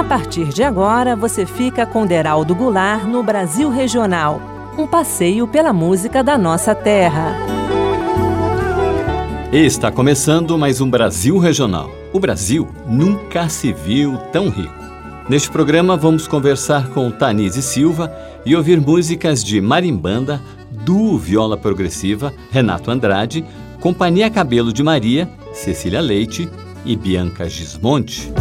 A partir de agora, você fica com Deraldo Goulart no Brasil Regional, um passeio pela música da nossa terra. Está começando mais um Brasil Regional. O Brasil nunca se viu tão rico. Neste programa vamos conversar com Tanise Silva e ouvir músicas de marimbanda, duo viola progressiva, Renato Andrade, Companhia Cabelo de Maria, Cecília Leite e Bianca Gismonti.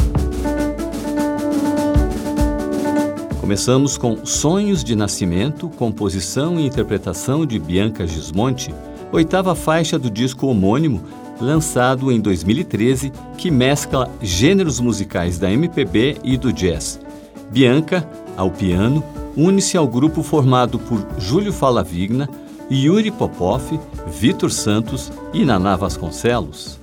Começamos com Sonhos de Nascimento, composição e interpretação de Bianca Gismonti, oitava faixa do disco homônimo, lançado em 2013, que mescla gêneros musicais da MPB e do jazz. Bianca, ao piano, une-se ao grupo formado por Júlio Fallavigna, Yuri Popov, Vitor Santos e Naná Vasconcelos.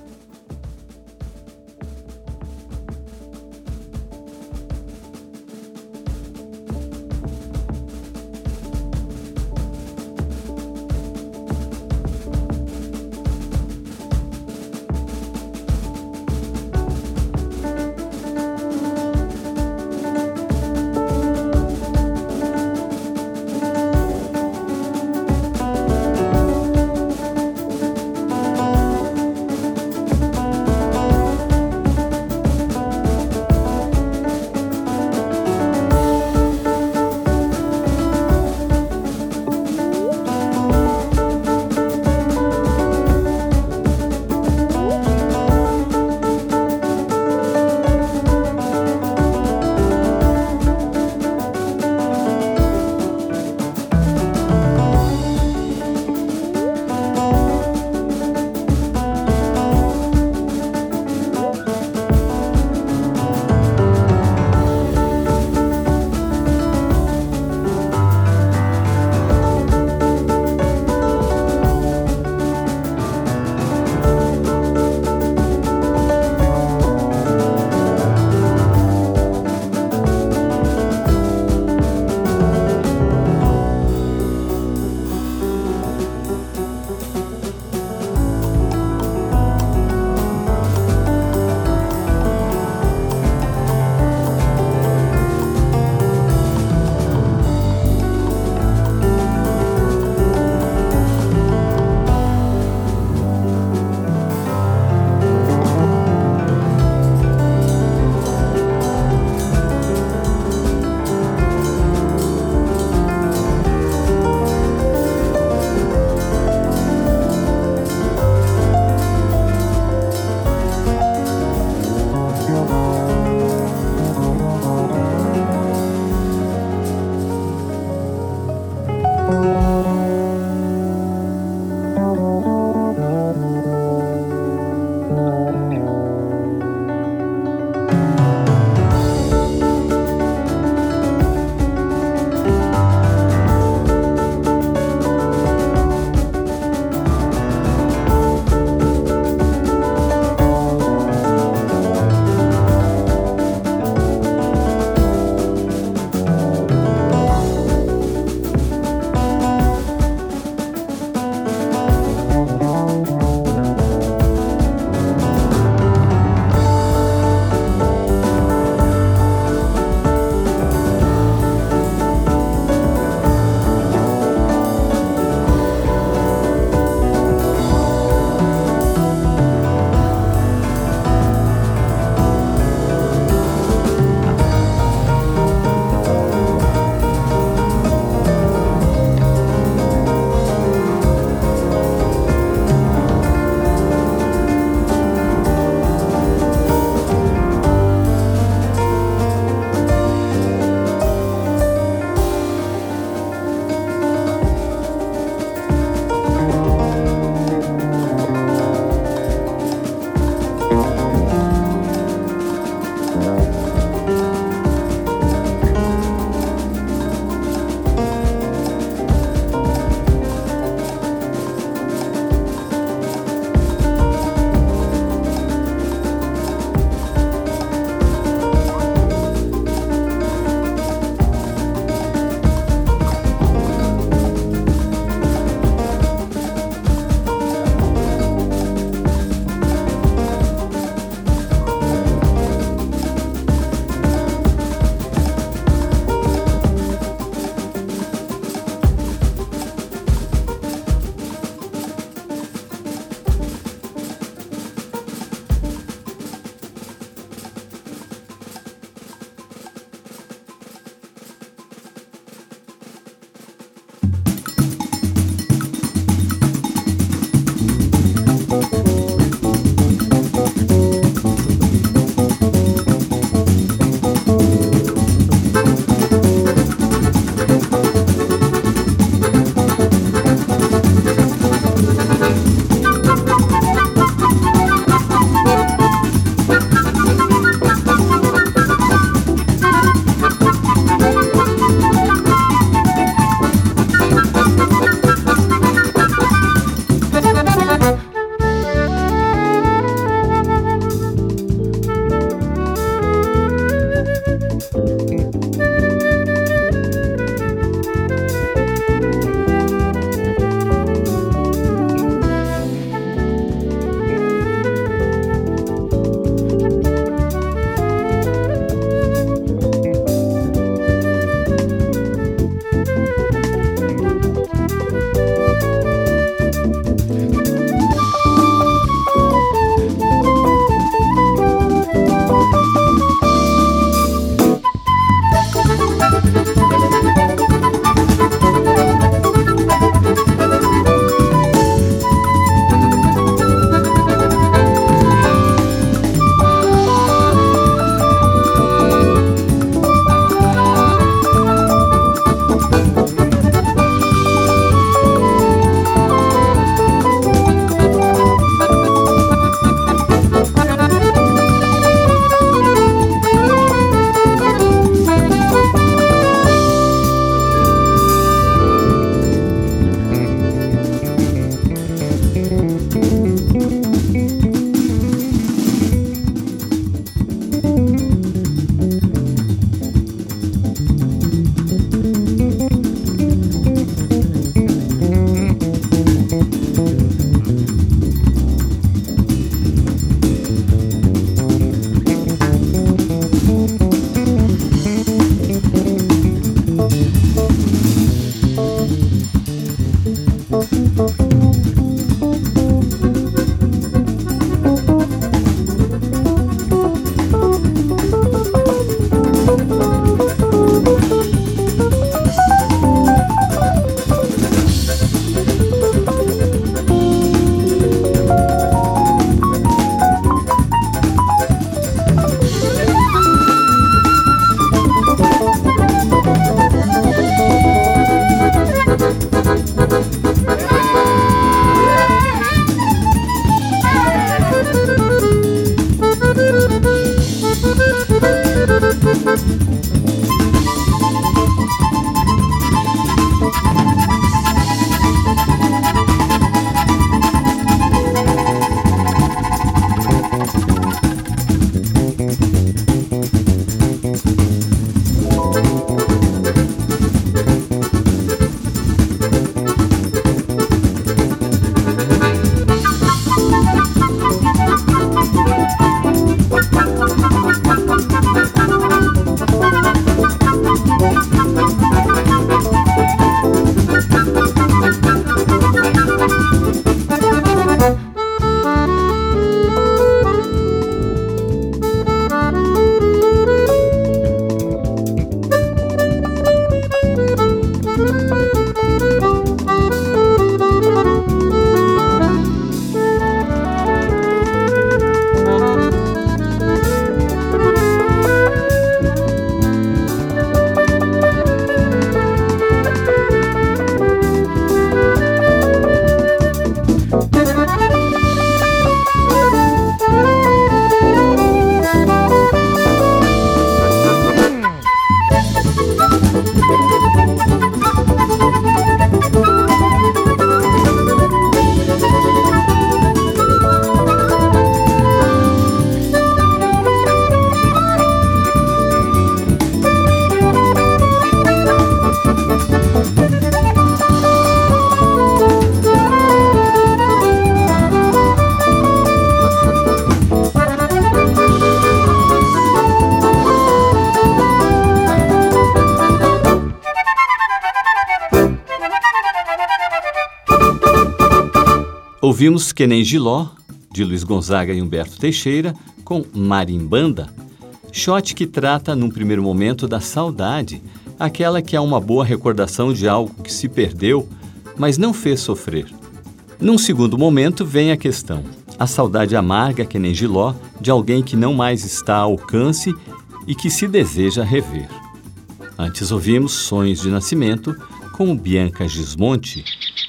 Ouvimos Que Nem Giló, de Luiz Gonzaga e Humberto Teixeira, com Marimbanda, shot que trata, num primeiro momento, da saudade, aquela que é uma boa recordação de algo que se perdeu, mas não fez sofrer. Num segundo momento vem a questão, a saudade amarga que nem Giló, de alguém que não mais está ao alcance e que se deseja rever. Antes ouvimos Sonhos de Nascimento, com Bianca Gismonti.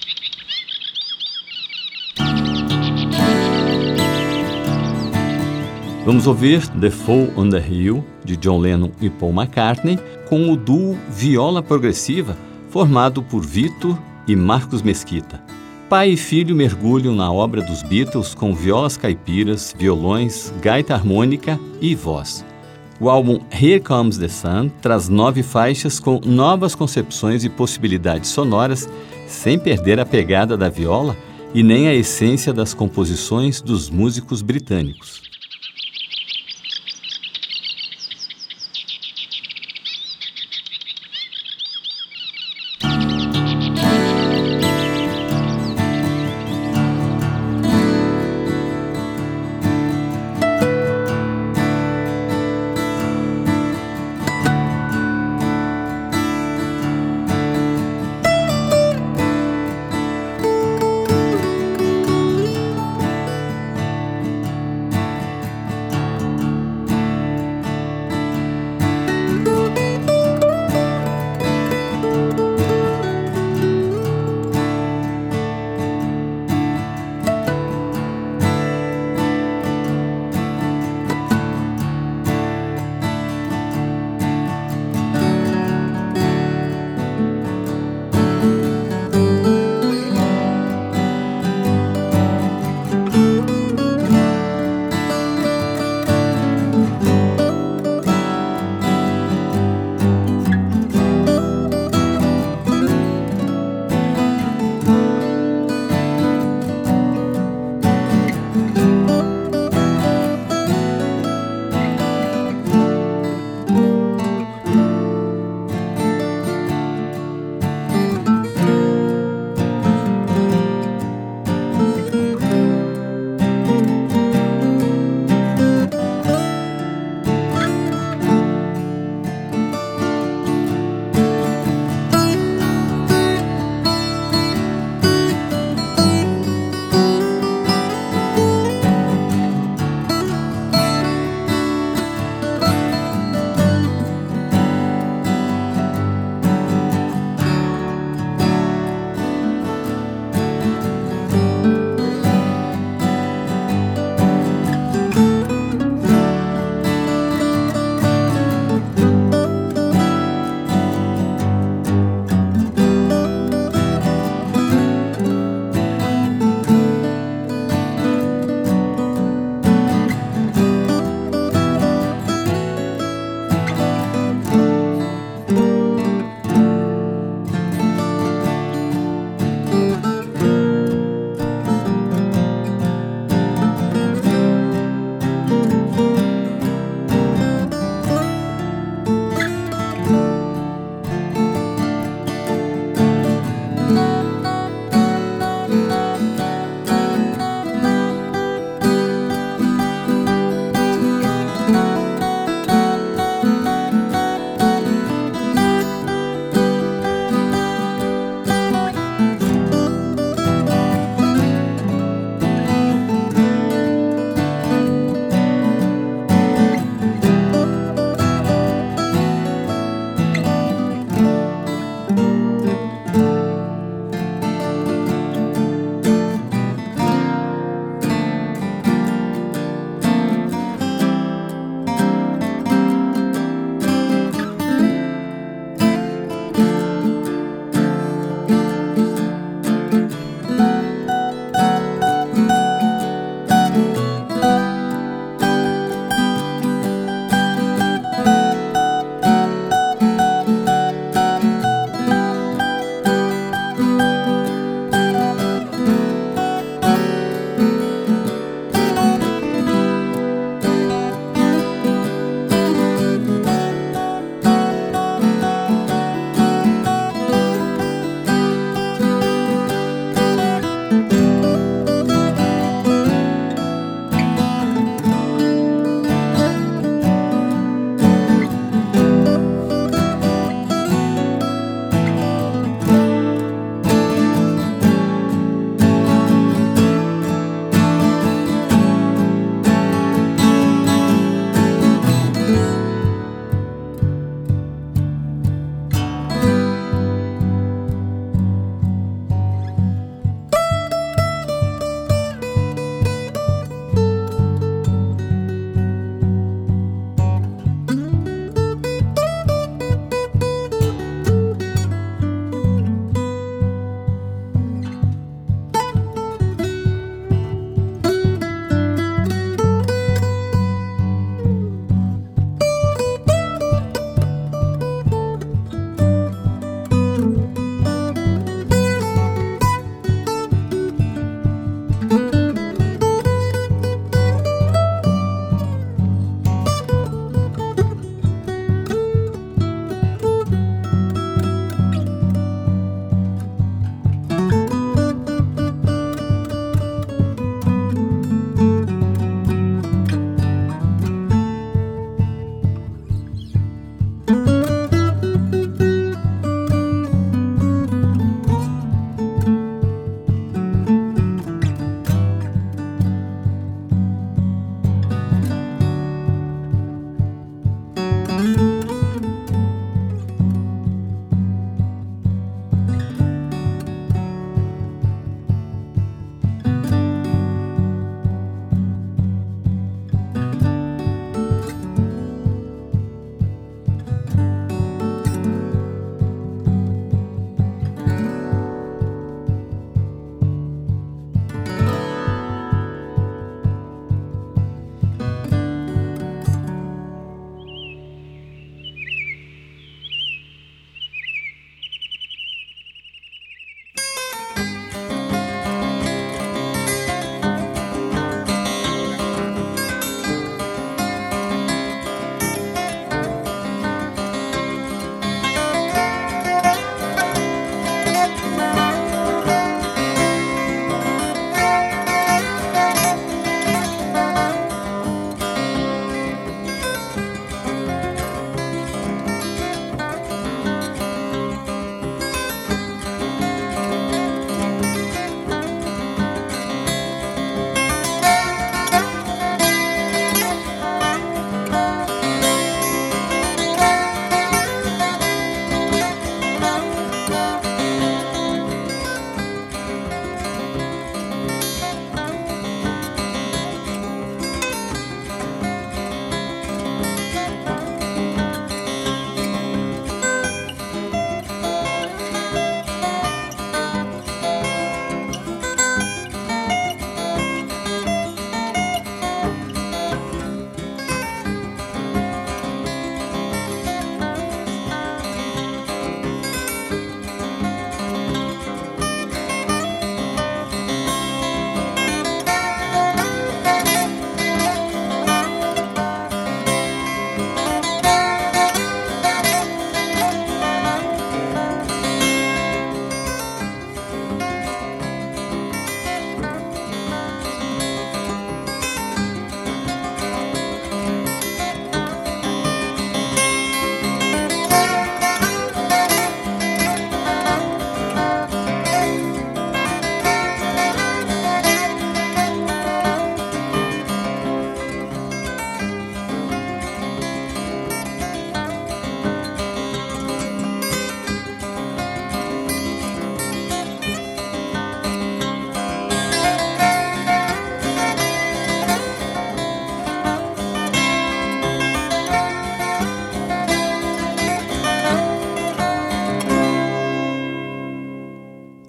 Vamos ouvir The Fall on the Hill, de John Lennon e Paul McCartney, com o duo Viola Progressiva, formado por Vitor e Marcos Mesquita. Pai e filho mergulham na obra dos Beatles com violas caipiras, violões, gaita harmônica e voz. O álbum Here Comes the Sun traz 9 faixas com novas concepções e possibilidades sonoras, sem perder a pegada da viola e nem a essência das composições dos músicos britânicos.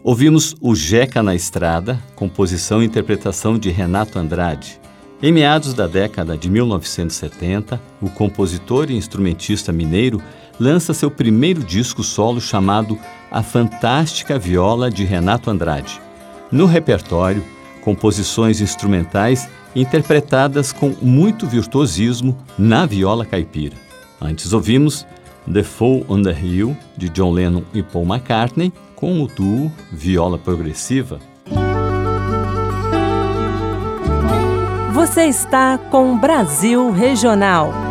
Ouvimos o Jeca na Estrada, composição e interpretação de Renato Andrade. Em meados da década de 1970, o compositor e instrumentista mineiro lança seu primeiro disco solo chamado A Fantástica Viola de Renato Andrade. No repertório, composições instrumentais interpretadas com muito virtuosismo na viola caipira. Antes ouvimos The Fall on the Hill, de John Lennon e Paul McCartney, com o duo Viola Progressiva. Você está com Brasil Regional.